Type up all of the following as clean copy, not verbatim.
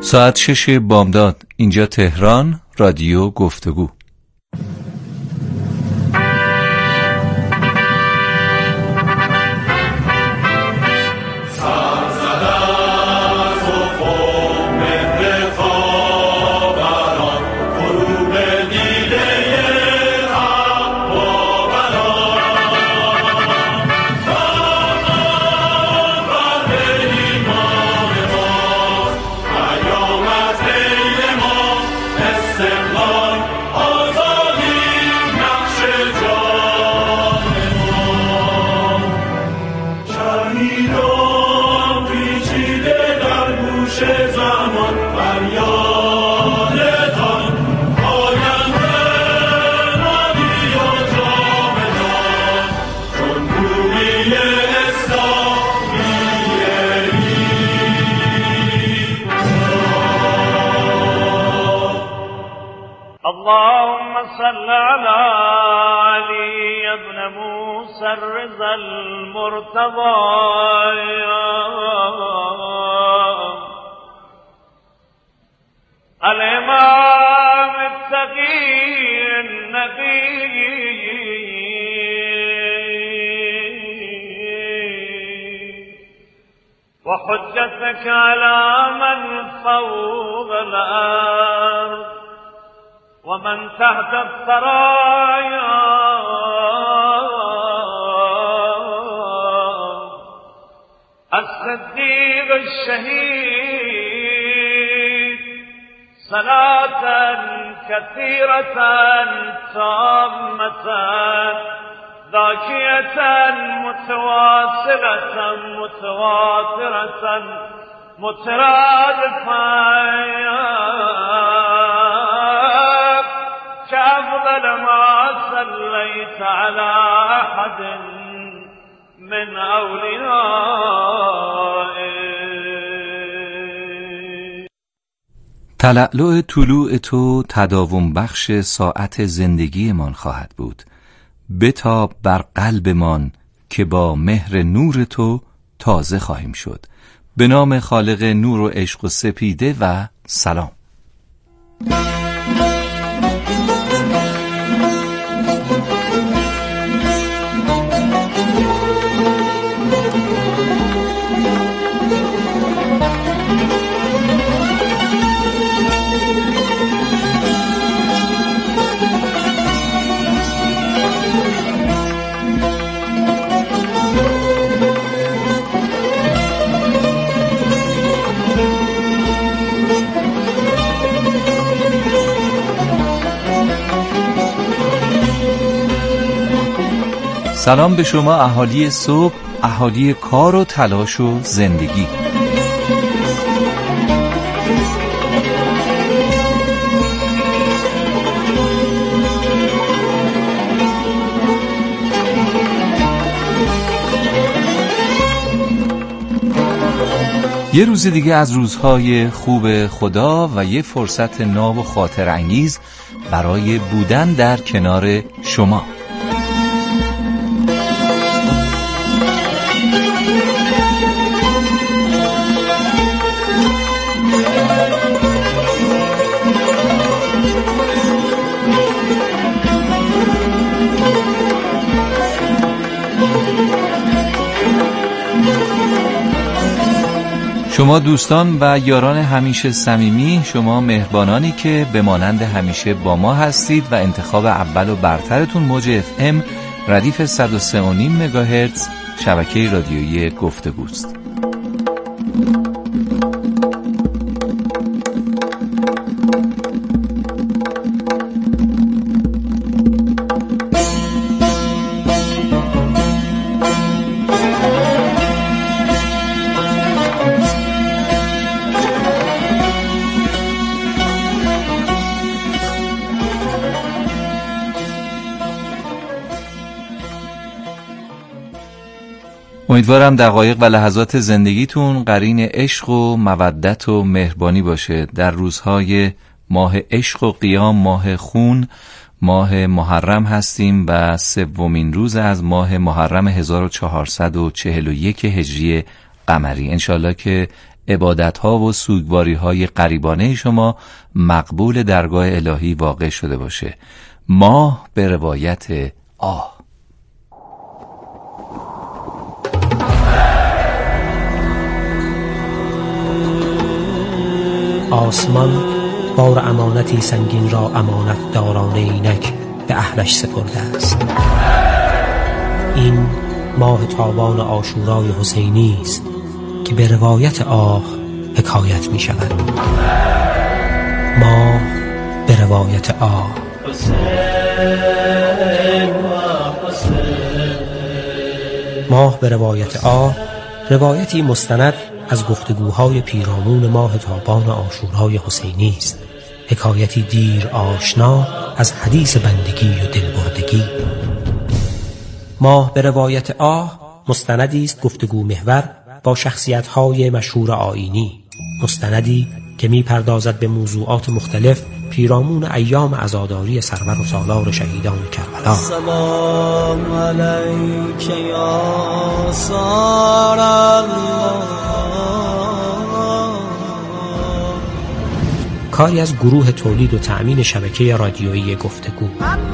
ساعت 6 بامداد. اینجا تهران، رادیو گفتگو. اللهم صل على علي بن موسى الرضا المرتضى الإمام التقي النبي وحجتك على من فوق الأرض ومن تحت الثرايا الصديق الشهيد صلاة كثيرة تامة ذاكية متواصلة متواترة مترادفة كأفضل ما صليت على أحد من أوليائك. تلألؤ طلوع تو تداوم بخش ساعت زندگیمان خواهد بود. بتاب بر قلبمان که با مهر نور تو تازه خواهیم شد. به نام خالق نور و عشق و سپیده و سلام. سلام به شما اهالی صبح، اهالی کار و تلاش و زندگی. یه روز دیگه از روزهای خوب خدا و یه فرصت ناب و خاطر انگیز برای بودن در کنار شما. شما دوستان و یاران همیشه صمیمی، شما مهربانانی که به مانند همیشه با ما هستید و انتخاب اول و برترتون موج FM ردیف 103.5 مگاهرتز شبکه رادیویی گفتگوست. امیدوارم دقایق و لحظات زندگیتون قرین عشق و مودت و مهربانی باشه. در روزهای ماه عشق و قیام، ماه خون، ماه محرم هستیم و سومین روز از ماه محرم 1441 هجری قمری. انشالله که عبادت‌ها و سوگواری‌های غریبانه شما مقبول درگاه الهی واقع شده باشه. ماه به روایت آه. آسمان بار امانتی سنگین را امانت دارانه اینک به اهلش سپرده است. این ماه تابان عاشورای حسینی است که به روایت آه حکایت می شود. ماه به روایت آه. ماه به روایت آه روایتی مستند از گفتگوهای پیرامون ماه تابان عاشورای حسینی است. حکایتی دیر آشنا از حدیث بندگی و دلبردگی. ماه به روایت آه مستندی است گفتگو محور با شخصیت‌های مشهور آیینی. مستندی که می‌پردازد به موضوعات مختلف پیرامون ایام عزاداری سرور و سالار شهیدان کربلا. سلام علیک یا سار الله. کاری از گروه تولید و تأمین شبکه رادیویی گفتگو.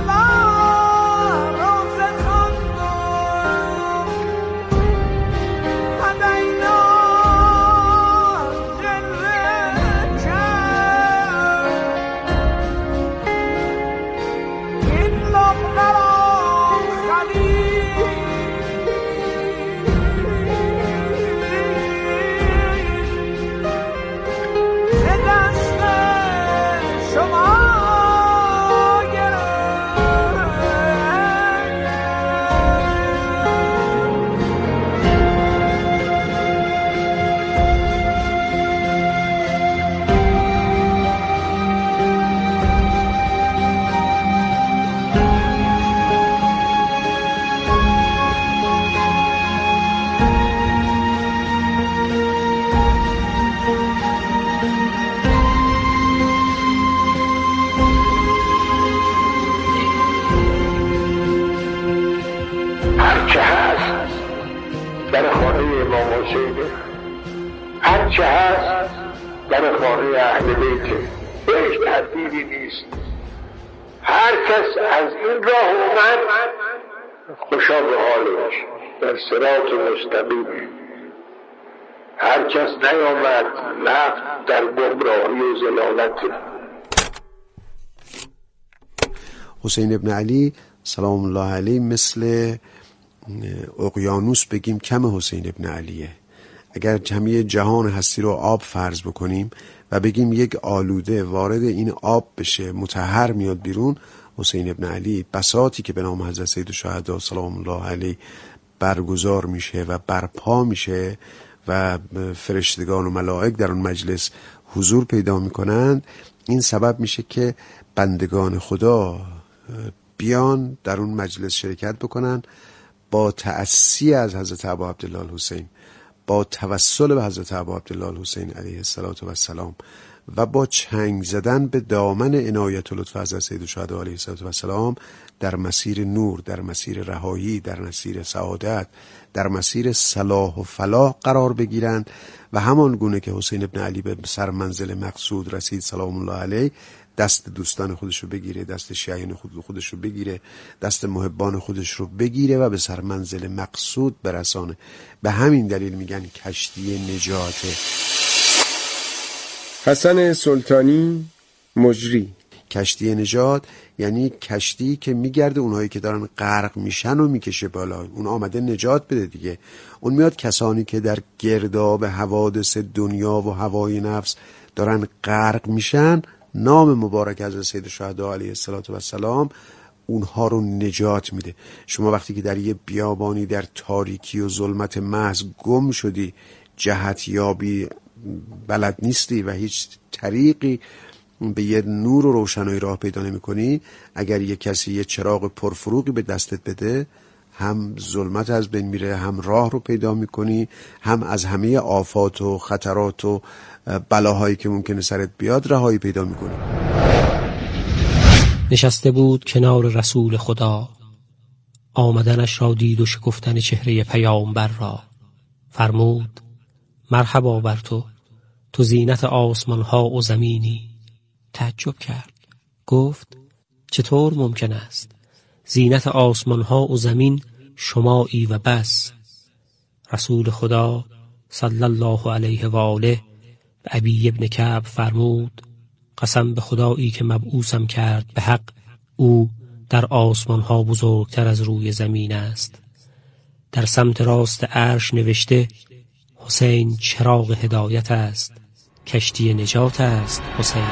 هرچه هست در خانه اهل بیته، هیچ تردیدی نیست. هر کس از این راه اومد خوشا به حالش، در صراط مستقیم. هر کس نیامد رفت در گمراهی و ضلالت. حسین ابن علی سلام الله علیه مثل اقیانوس بگیم کم حسین ابن علیه. اگر جمعی جهان هستی رو آب فرض بکنیم و بگیم یک آلوده وارد این آب بشه مطهر میاد بیرون، حسین ابن علی بساطی که به نام حضرت سیدالشهدا سلام الله علیه برگزار میشه و برپا میشه و فرشتگان و ملائک در اون مجلس حضور پیدا میکنند، این سبب میشه که بندگان خدا بیان در اون مجلس شرکت بکنن با تأسی از حضرت ابا عبدالله الحسین، با توسل به حضرت ابا عبدالله الحسین علیه السلام و با چنگ زدن به دامن عنایت و لطف حضرت سیدالشهدا علیه السلام در مسیر نور، در مسیر رهایی، در مسیر سعادت، در مسیر صلاح و فلاح قرار بگیرند و همان گونه که حسین ابن علی به سر منزل مقصود رسید سلام الله علیه، دست دوستان خودش رو بگیره، دست شیعیان خودش رو بگیره، دست محبان خودش رو بگیره و به سر منزل مقصود برسانه. به همین دلیل میگن کشتی نجاته. حسن سلطانی مجری. کشتی نجات یعنی کشتی که میگرده اونهایی که دارن غرق میشن و میکشه بالا، اون آمده نجات بده دیگه. اون میاد کسانی که در گرداب حوادث دنیا و هوای نفس دارن غرق میشن، نام مبارک حضرت سیدالشهدا علیه السلام اونها رو نجات میده. شما وقتی که در یه بیابانی در تاریکی و ظلمت محض گم شدی، جهت یابی بلد نیستی و هیچ طریقی به یه نور و روشنایی راه پیدا نمی کنی، اگر یه کسی یه چراغ پرفروغی به دستت بده، هم ظلمت از بین میره، هم راه رو پیدا میکنی، هم از همه آفات و خطرات و بلاهایی که ممکنه سرت بیاد رهایی پیدا میکنی. نشسته بود کنار رسول خدا، آمدنش را دید و شکفتن چهره پیامبر را. فرمود مرحبا بر تو تو زینت آسمان ها و زمینی. تعجب کرد، گفت چطور ممکن است؟ زینت آسمان ها و زمین شمایی و بس. رسول خدا صلی الله علیه و آله به ابی ابن کعب فرمود قسم به خدایی که مبعوثم کرد به حق، او در آسمان ها بزرگتر از روی زمین است. در سمت راست عرش نوشته حسین چراغ هدایت است، کشتی نجات است حسین.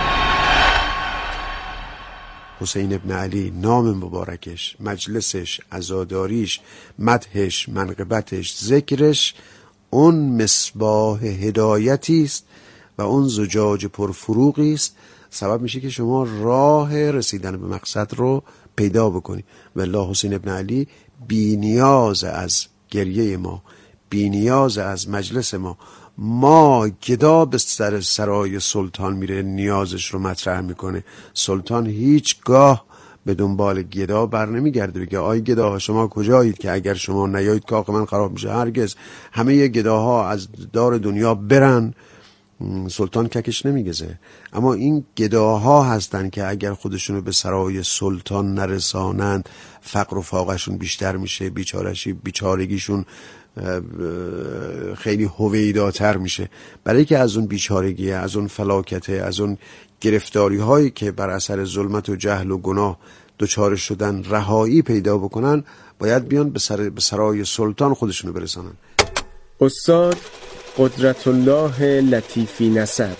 حسین ابن علی، نام مبارکش، مجلسش، عزاداریش، مدحش، منقبتش، ذکرش، اون مصباح هدایتی است و اون زجاج پرفروغی است، سبب میشه که شما راه رسیدن به مقصد رو پیدا بکنی. والله حسین ابن علی بی نیاز از گریه ما، بی نیاز از مجلس ما گدا به سرای سلطان میره نیازش رو مطرح میکنه. سلطان هیچگاه به دنبال گدا بر نمیگرده بگه آی گداها شما کجایید که اگر شما نیایید کاخ من خراب میشه. هرگز. همه گداها از دار دنیا برن، سلطان ککش نمیگزه. اما این گداها هستن که اگر خودشونو به سرای سلطان نرسانند فقر و فاقشون بیشتر میشه، بیچارگیشون خیلی هویداتر میشه. برای که از اون بیچارگیه، از اون فلاکته، از اون گرفتاری هایی که بر اثر ظلمت و جهل و گناه دچار شدن رهایی پیدا بکنن، باید بیان به سرای سلطان خودشونو برسانن. استاد قدرت الله لطیفی نسب.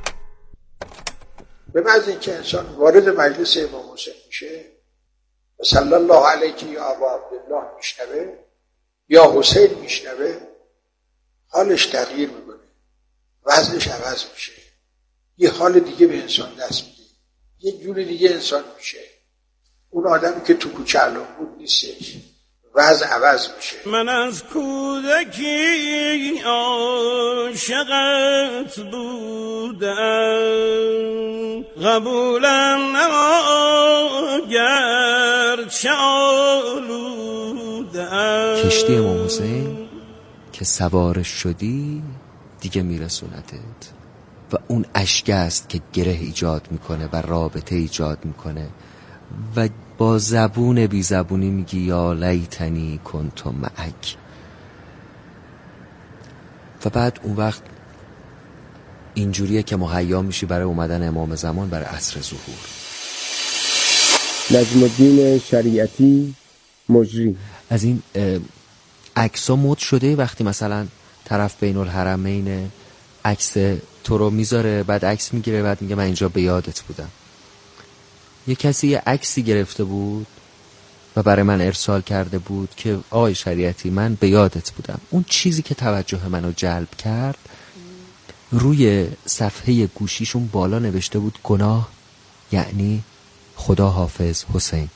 به محض اینکه انسان وارد مجلس امام حسین میشه صلی الله علیه یا ابا عبدالله میشنوه یا حسین میشنوه، حالش تغییر میکنه، وضعش عوض میشه، یه حال دیگه به انسان دست میده، یه جور دیگه انسان میشه. اون آدمی که تو کوچه الان بود نیستش، وضع عوض میشه. من از کودکی عاشقت بودم، قبولم نماگر چه آلودم. کشتی امام حسین که سوارش شدی دیگه میرسوندت و اون اشک است که گره ایجاد میکنه و رابطه ایجاد میکنه و با زبون بی زبونی میگی یا لیتنی کنت معک. و بعد اون وقت اینجوریه که مهیا میشی برای اومدن امام زمان، برای عصر ظهور. نجم الدین شریعتی مجری. از این عکس‌ها مد شده وقتی مثلا طرف بین الحرمین عکس تو رو میذاره، بعد عکس میگیره، بعد میگه من اینجا به یادت بودم. یه کسی یه عکسی گرفته بود و برای من ارسال کرده بود که آقای شریعتی من به یادت بودم. اون چیزی که توجه منو جلب کرد، روی صفحه گوشیشون بالا نوشته بود گناه یعنی خدا حافظ حسین.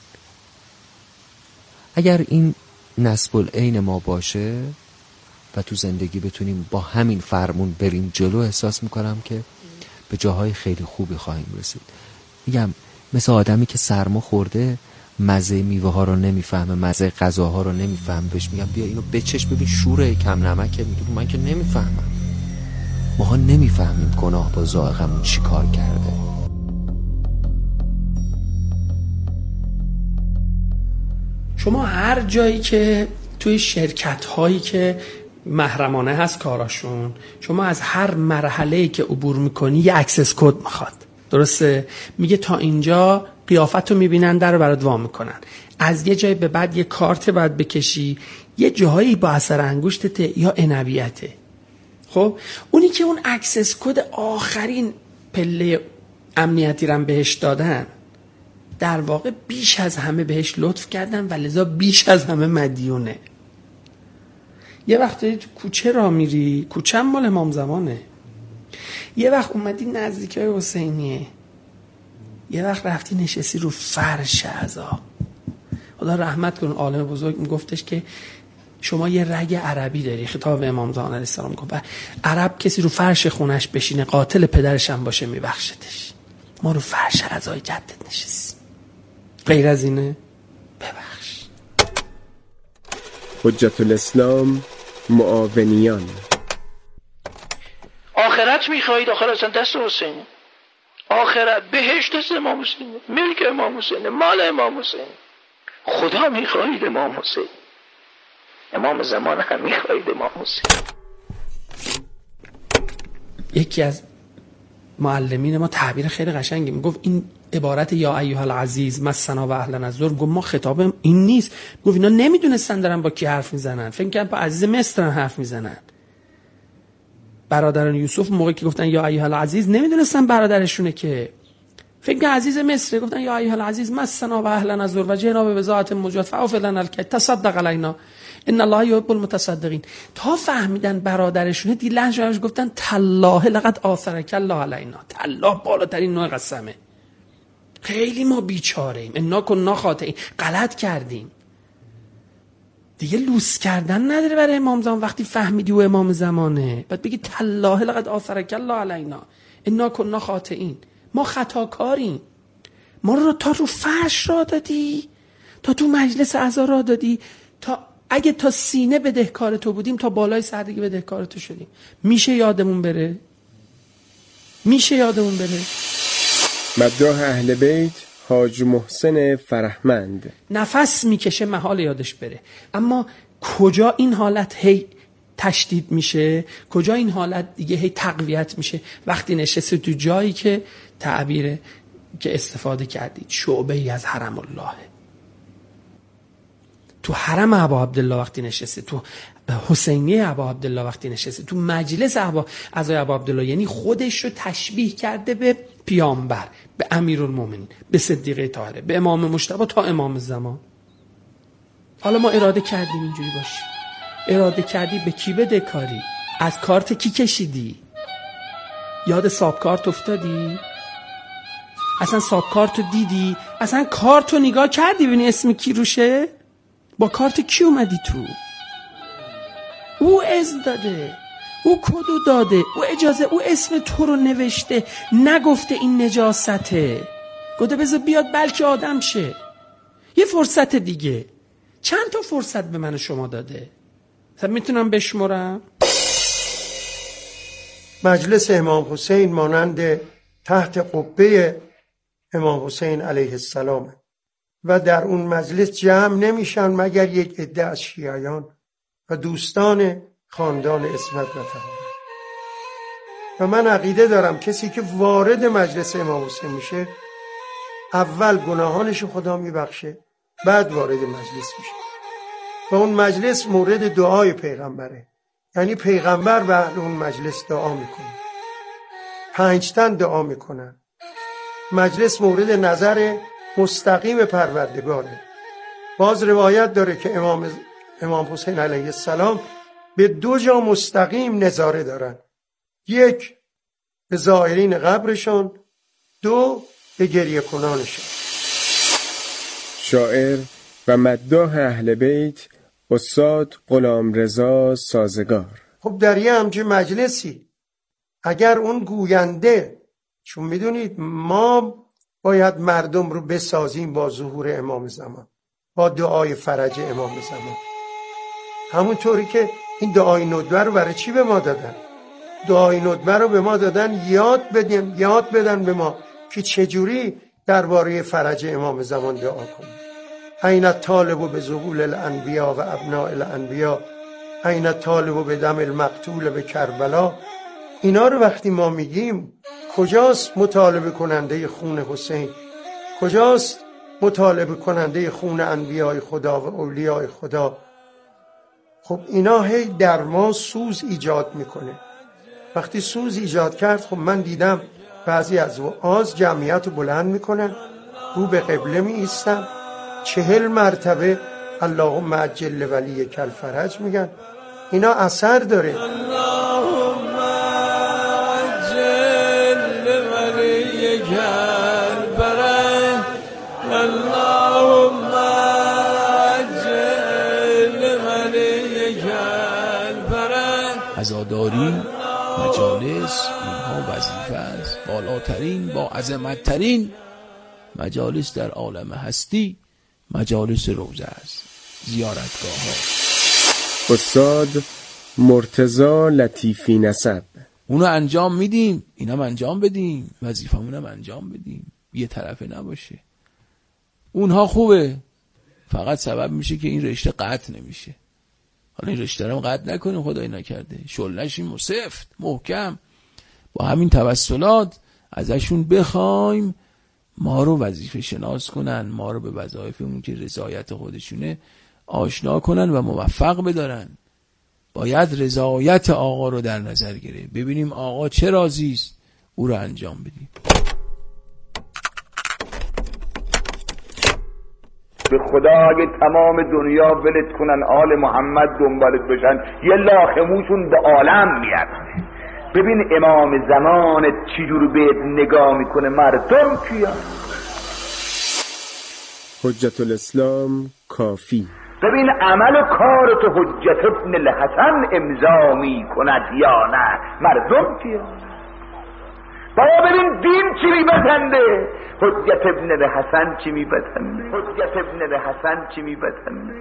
اگر این نسب العین ما باشه و تو زندگی بتونیم با همین فرمون بریم جلو، احساس میکنم که به جاهای خیلی خوبی خواهیم رسید. میگم مثل آدمی که سرما خورده مزه میوه ها رو نمیفهمه، مزه غذاها رو نمیفهمه، بهش میگم بیا اینو بچش ببین شوره کم نمکه، میگه من که نمیفهمم. ماها نمیفهمیم گناه با ذائقمون چی کار کرده. شما هر جایی که توی شرکت هایی که محرمانه هست کاراشون، شما از هر مرحله‌ای که عبور میکنی یه اکسس کد میخواد، درسته؟ میگه تا اینجا قیافت رو میبینن، در رو برات وا میکنن، از یه جای به بعد یه کارت باید بکشی، یه جایی با اثر انگشتته یا عنبیته. خب اونی که اون اکسس کد آخرین پله امنیتی رو بهش دادن، در واقع بیش از همه بهش لطف کردن و لذا بیش از همه مدیونه. یه وقتی تو کوچه را میری، کوچه هم مال امام زمانه، یه وقت اومدی نزدیکای حسینیه، یه وقت رفتی نشستی رو فرش عزا. خدا رحمت کنه عالم بزرگ میگفتش که شما یه رگ عربی داری، خطاب امام زمان علیه السلام میگه عرب کسی رو فرش خونش بشینه قاتل پدرش هم باشه میبخشتش. ما رو فرش عزای جدت نشستیم، غیر از اینه ببخش. حجت الاسلام معاونیان. آخرت میخواهید، آخرت اصلا دست حسینه. آخرت بهشت دست امام حسینه، ملک امام حسینه، مال امام حسینه. خدا میخواهید امام حسین، امام زمان هم میخواهید امام حسین. یکی از معلمین ما تعبیر خیلی قشنگی میگفت این عبارت یا ایها العزیز مسنا و اهلنا الضر، گفت ما خطاب این نیست. گفت اینا نمیدونستن دارن با کی حرف میزنن، فکر کردن با عزیز مصر حرف میزنن. برادران یوسف موقعی که گفتن یا ایها العزیز نمیدونستن برادرشونه، که فکر کنم عزیز مصر، گفتن یا ایها العزیز مسنا و اهلنا الضر و جئنا ببضاعة مزجاة فاوف لنا الکیل تصدق علینا ان الله یحب المتصدقین. تا فهمیدن برادرشونه دی لهجه‌اش گفتن تالله لقد آثرک الله علینا. تالله بالاترین نوع قسمه. خیلی ما بیچاره ایم، انا کنا خاطئین، غلط کردیم. دیگه لوس کردن نداره برای امام زمان. وقتی فهمیدی او امام زمانه بعد بگی تالله لقد آثرک الله علینا انا کنا خاطئین. ما خطاکاریم. ما رو تا رو فرش را دادی، تا تو مجلس اعضا را دادی، تا اگه تا سینه بدهکار تو بودیم تا بالای سر دیگه بدهکار تو شدیم. میشه یادمون بره؟ میشه یادمون بره؟ مداح اهل بیت حاج محسن فرهمند. نفس میکشه محال یادش بره، اما کجا این حالت هی تشدید میشه، کجا این حالت دیگه هی تقویت میشه؟ وقتی نشسته تو جایی که تعبیر که استفاده کردید شعبه ای از حرم الله، تو حرم ابا عبدالله وقتی نشسته، تو حسینیه ابا عبدالله وقتی نشسته، تو مجلس اعضای ابا عبدالله، یعنی خودش رو تشبیه کرده به پیامبر، به امیرالمومنین، به صدیقه طاهره، به امام مجتبی تا امام زمان. حالا ما اراده کردیم اینجوری باشیم. اراده کردی به کی بده کاری؟ از کارت کی کشیدی؟ یاد ساب کارت افتادی؟ اصلا ساب کارت رو دیدی؟ اصلا کارت رو نگاه کردی ببینی اسم کی روشه؟ با کارت کی اومدی تو؟ او اذن داده، او کدو داده، او اجازه، او اسم تو رو نوشته، نگفته این نجاسته، گفته بذار بیاد بلکه آدم شه. یه فرصت دیگه. چند تا فرصت به من و شما داده؟ مثلا میتونم بشمرم؟ مجلس امام حسین مانند تحت قبه امام حسین علیه السلام و در اون مجلس جمع نمیشن مگر یک عده از شیعیان و دوستان خاندان عصمت و طهارت. و من عقیده دارم کسی که وارد مجلس امام حسین میشه اول گناهانش خدا میبخشه، بعد وارد مجلس میشه. و اون مجلس مورد دعای پیغمبره، یعنی پیغمبر به اهل اون مجلس دعا میکنه، 5 تن دعا میکنن. مجلس مورد نظر مستقیم پروردگاره. باز روایت داره که امام حسین علیه السلام به 2 جا مستقیم نظاره دارن، 1 به زائرین قبرشان، 2 به گریه کنانشان. شاعر و مداح اهل بیت استاد غلامرضا سازگار. خب در یه همچین مجلسی اگر اون گوینده، چون میدونید ما باید مردم رو بسازیم با ظهور امام زمان، با دعای فرج امام زمان، همونطوری که این دعای ندبه رو برای چی به ما دادن؟ دعای ندبه رو به ما دادن یاد بدن به ما که چجوری درباره فرج امام زمان دعا کنیم. این طالب به ظهور الانبیا و ابناء الانبیا، این طالب به دم المقتول به کربلا. اینا رو وقتی ما میگیم کجاست مطالبه کننده خون حسین؟ کجاست مطالبه کننده خون انبیاء خدا و اولیاء خدا؟ خب اینا هی در ما سوز ایجاد میکنه. وقتی سوز ایجاد کرد، خب من دیدم بعضی از وعاظ جمعیت رو بلند میکنن، رو به قبله می ایستن، 40 مرتبه اللهم عجل ولی کل فرج میگن. اینا اثر داره. اللهم عجل ولی کل فرج، اللهم عجل ولی کل فرج. عزاداری مجالس اینها وظیفه است بالاترین با عظمتترین مجالس در عالم هستی مجالس روزه است، زیارتگاه ها. استاد مرتضی لطیفی نسب. اونو انجام میدیم، اینم انجام بدیم، وظیفمونم انجام بدیم، یه طرفه نباشه. اونها خوبه، فقط سبب میشه که این رشته قطع نمیشه. حالا این رشته رو قطع نکنیم، خدای نکرده، شل نشیم، سفت محکم با همین توسلات ازشون بخوایم ما رو وظیفه شناس کنن، ما رو به وظایفمون که رضایت خودشونه آشنا کنن و موفق بدارن. باید رضایت آقا رو در نظر گرفت، ببینیم آقا چه راضی است، او رو انجام بدیم. به خدا اگه تمام دنیا ولت کنن آل محمد دنبالت بشن، یه لاخموشون به عالم میارزه. ببین امام زمانت چجور بهت نگاه میکنه، مردم کیا؟ حجت الاسلام کافی. ببین عمل و کار تو حجت ابن الحسن امضا میکند یا نه، مردم کیا؟ بابا ببین دین چی میبتنده، حجت ابن الحسن چی میبتنده، حجت ابن الحسن چی میبتنده.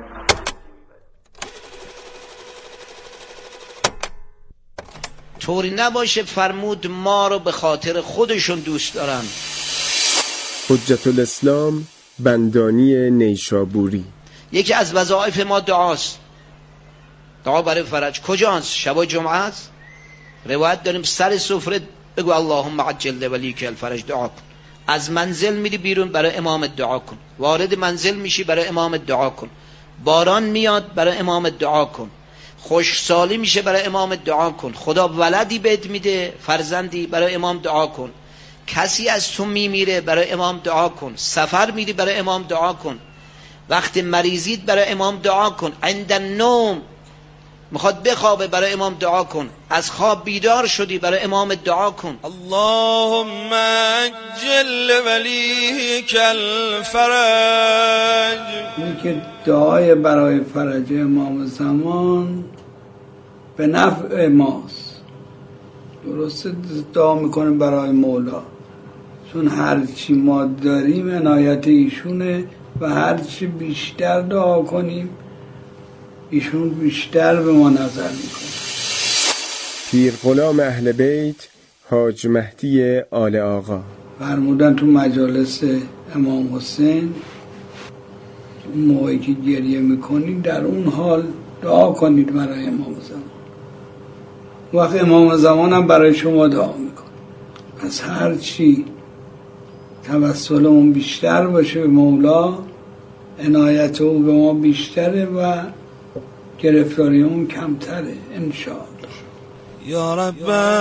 طوری نباشه فرمود ما رو به خاطر خودشون دوست دارن. حجت الاسلام بندانی نیشابوری. یکی از وظایف ما دعاست. دعا برای فرج کجاست؟ شب جمعه است. روایت داریم سر سفره بگو اللهم عجل ولیک الفرج، دعا کن. از منزل میری بیرون برای امام دعا کن، وارد منزل میشی برای امام دعا کن، باران میاد برای امام دعا کن، خوشسالی میشه برای امام دعا کن، خدا ولدی بهت میده فرزندی برای امام دعا کن، کسی از تو میمیره برای امام دعا کن، سفر میری برای امام دعا کن، وقتی مریضید برای امام دعا کن، عند النوم میخواد بخوابه برای امام دعا کن، از خواب بیدار شدی برای امام دعا کن. اللهم عجل ولیک الفرج. اینی که دعای برای فرج امام زمان به نفع ماست. درسته دعا میکنیم برای مولا، چون هرچی ما داریم عنایت ایشونه و هرچی بیشتر دعا کنیم ایشون بیشتر به ما نظر میکنه. پیر غلام اهل بیت حاج مهدی آل آقا فرمودن تو مجالس امام حسین اون موقعی که گریه میکنید در اون حال دعا کنید برای امام زمان. وقت امام زمان هم برای شما دعا میکنه. از هر چی توسلمون بیشتر باشه به مولا، عنایت او به ما بیشتره و گرفتاریمون کمتره انشاءالله. یا رب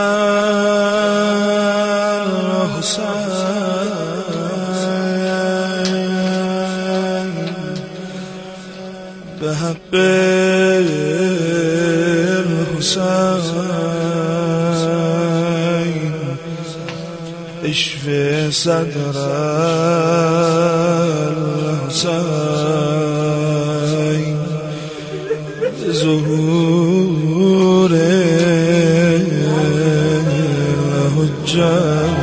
حسین به حق حسین اشف صدر حسین ظهور حجت.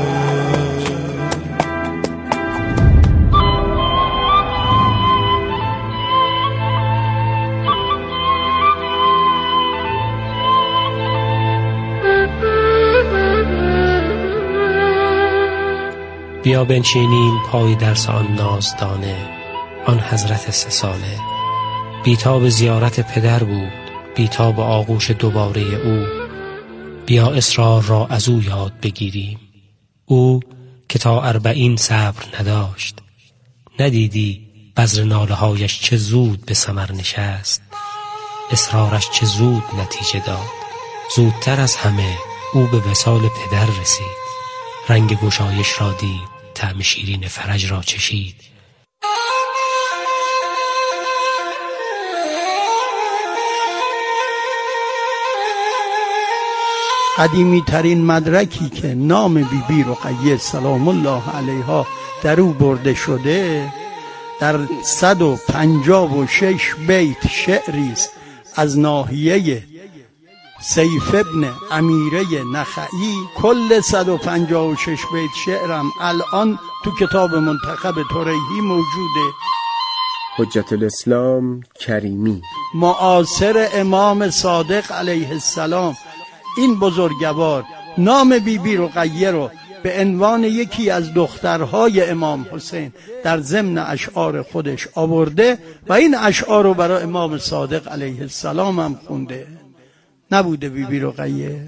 بیا بنشینیم پای درس آن نازدانه، آن حضرت 3 ساله. بیتاب زیارت پدر بود، بیتاب آغوش دوباره او. بیا اصرار را از او یاد بگیریم، او که تا 40 صبر نداشت. ندیدی بذر ناله هایش چه زود به ثمر نشست، اصرارش چه زود نتیجه داد. زودتر از همه او به وصال پدر رسید، رنگ گشایش را دید، طعم شیرین فرج را چشید. قدیمی ترین مدرکی که نام بی بی رقیه سلام الله علیها در او برده شده در 156 بیت شعری است از ناحیه سیف ابن امیره نخعی. کل 156 بیت شعرم الان تو کتاب منتخب طریحی موجوده. حجت الاسلام کریمی معاصر امام صادق علیه السلام این بزرگوار نام بیبی رقیه رو به عنوان یکی از دخترهای امام حسین در ضمن اشعار خودش آورده و این اشعار رو برای امام صادق علیه السلام هم خونده. نبوده بیبی رقیه؟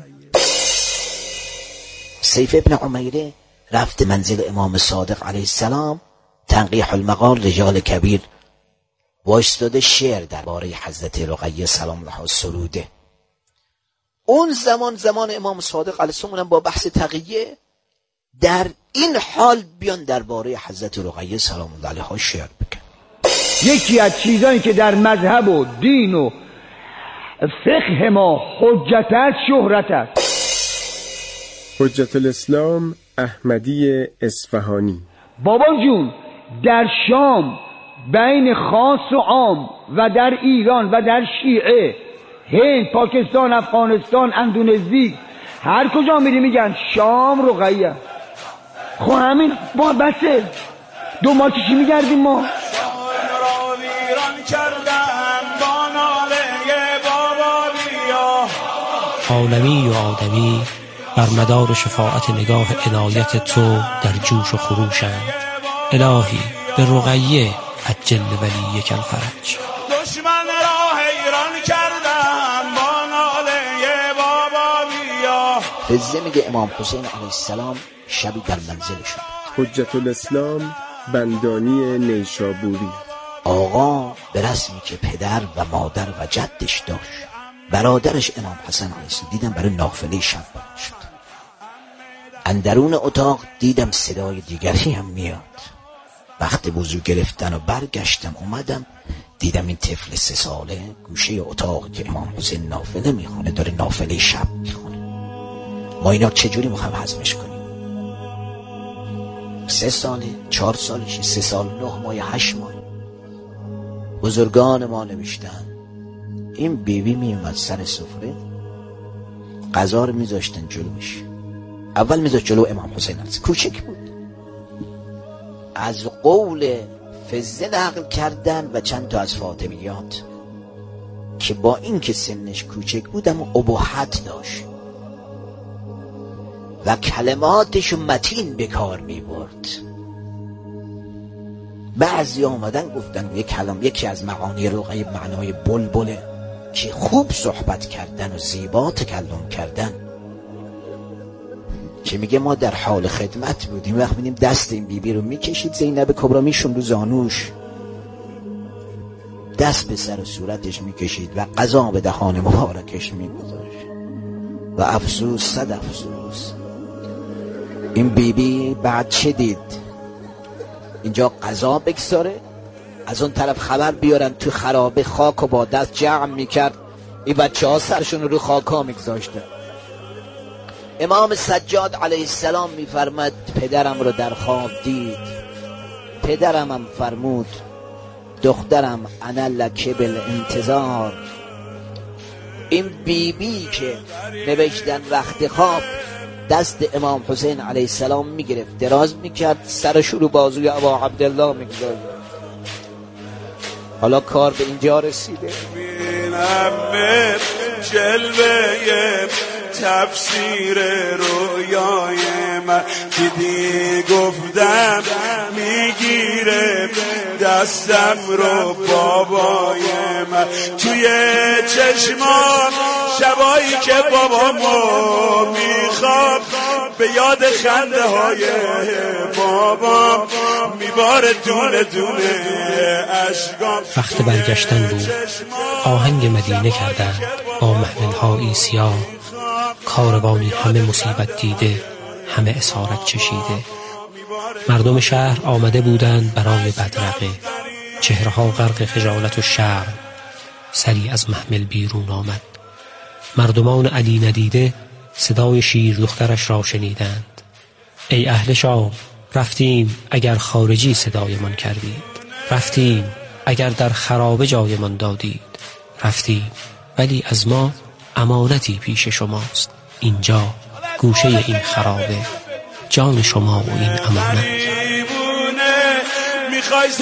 سیف ابن عمیره رفت منزل امام صادق علیه السلام، تنقیح المقال رجال کبیر وایستاده شعر درباره حضرت رقیه سلام الله سروده. اون زمان امام صادق علیه السلام با بحث تقیه در این حال بیان درباره حضرت رقیه سلام الله علیها شعر بکن. یکی از چیزایی که در مذهب و دین و فقه ما حجت است شهرت است. حجت الاسلام احمدی اصفهانی: بابا جون، در شام بین خاص و عام و در ایران و در شیعه، هند، پاکستان، افغانستان، اندونزی، هر کجا میری میگن شام رقیه. خب همین با بسه دنبال چی میگردیم ما؟ عالمی و آدمی بر مدار شفاعت نگاه عنایت تو در جوش و خروشند. الهی به رقیه عجل ولیک الفرج. دشمن را حیران کردم با ناله بابا بیا. فزه میگه امام حسین علیه السلام شبی در منزلشون. حجت الاسلام بندانی نیشابوری: آقا به رسمی که پدر و مادر و جدش داشت، برادرش امام حسن علیه السلام دیدم برای نافله شب بلند شد. اندرون اتاق دیدم صدای دیگری هم میاد. وقت وضو گرفتن و برگشتم اومدم دیدم این طفل 3 ساله گوشه اتاق که امام حسین نافله میخونه داره نافله شب میخونه. ما اینا چجوری میخوایم هضمش کنیم؟ 3 ساله، 4 سالشه، 3 سال 9 ماه، 8 ماه. بزرگان ما نوشتن این بیبی میومد سر سفره، غذا رو میذاشتن جلوش. اول میذاشت جلو امام حسین علیه کوچک بود. از قول فزه نقل کردن و چند تا از فاطمیات که با این که سنش کوچک بود اما ابهت داشت و کلماتشو متین به کار می برد. بعضی آمدن گفتن یکی از معانی رقیه معنای بلبله که خوب صحبت کردن و زیبا تکلم کردن، که میگه ما در حال خدمت بودیم، وقت میدیم دست این بیبی رو میکشید، زینب کبرا میشون رو زانوش، دست به سر و صورتش میکشید و غذا به دهان مبارکش میگذاشت. و افسوس، صد افسوس، این بیبی بعد چه دید؟ اینجا غذا بگذاره، از اون طرف خبر بیارن تو خرابه خاک و با دست جمع میکرد، این بچه ها سرشون رو خاکا میگذاشتن. امام سجاد علیه السلام میفرمد پدرم رو در خواب دید، پدرم هم فرمود دخترم انا لک بالانتظار. این بیبی که نوشتن وقت خواب دست امام حسین علیه السلام میگرفت دراز میکرد، سرش رو بازوی ابا عبدالله میگذاشت. حالا کار به اینجا رسیده. بینم جلوه تفسیر رویای من، دیدی گفتم میگیره دستم رو بابای من، توی چشمان شبایی که بابامو میخواب به یاد خنده های بابام میباره دونه دونه اشکام. وقت برگشتن بود، آهنگ مدینه کردند با محمل‌هایی سیاه، کاروانی همه مصیبت دیده، همه اسارت چشیده. مردم شهر آمده بودند برای بدرقه، چهرها غرق خجالت و شرم. سری از محمل بیرون آمد. مردمان علی ندیده صدای شیر دخترش را شنیدند. ای اهل شام، رفتیم اگر خارجی صدایمان کردید، رفتیم اگر در خرابه جایمان دادید، رفتیم ولی از ما امانتی پیش شماست. اینجا گوشه این خرابه، جان شما و این امانت.